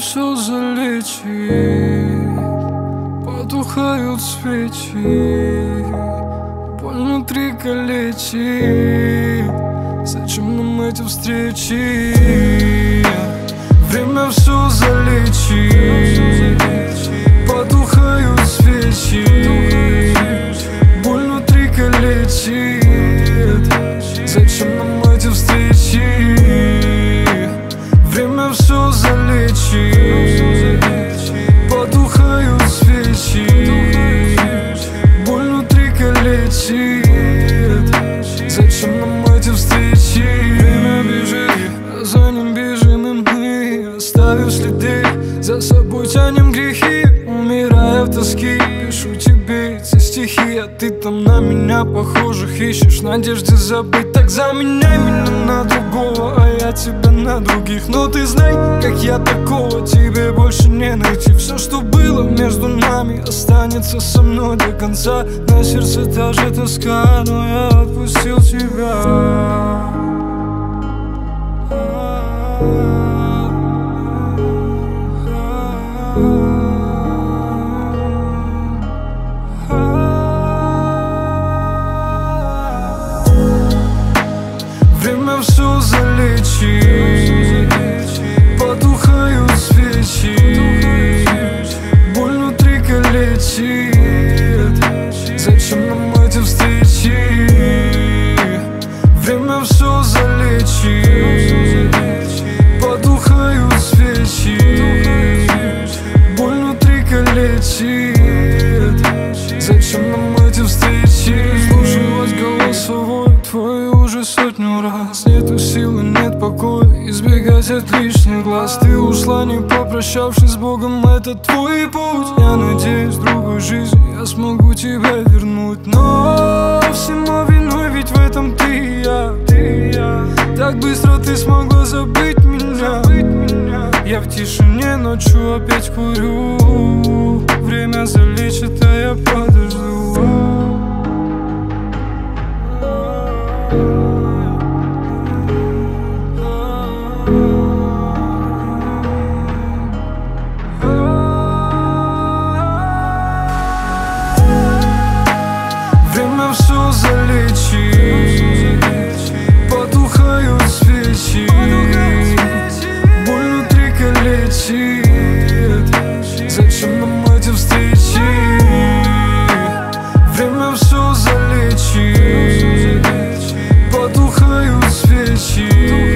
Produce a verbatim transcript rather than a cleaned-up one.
все залечит, потухают свечи, боль внутри калечит. Зачем нам эти встречи? Время все залечит, потухают свечи, боль внутри калечит. Зачем нам эти встречи? Время все залечит, потухают свечи, боль внутри калечит. Зачем нам эти встречи? Время бежит, а за ним бежим и мы, оставив следы, за собой тянем грехи. Умирая в тоске, пишу тебе эти стихи, а ты там на меня похожих ищешь, надежды забыть. Так заменяй меня на другого, а я тебя на других. Но ты знай, как я такого тебе больше не найти. Все, что было между нами, останется со мной до конца. На сердце та же тоска, но я отпустил тебя. Время все залечит, потухают свечи, боль внутри калечит. Зачем нам эти встречи? Время все залечит, потухают свечи, боль внутри калечит. Зачем нам эти встречи? Слушалась голосовой твой уже сотню раз. Нету силы, нет покоя, избегать от лишних глаз. Ты ушла, не попрощавшись с Богом, это твой путь. Я надеюсь, в другой жизни я смогу тебя вернуть. Но всему виной ведь в этом ты и я, ты и я. Так быстро ты смогла забыть меня. Я в тишине ночью опять курю. Время залечит, а я подожду. Время все залечит, потухают свечи, боль внутри калечит. Зачем нам эти встречи? Время все залечит, потухают свечи.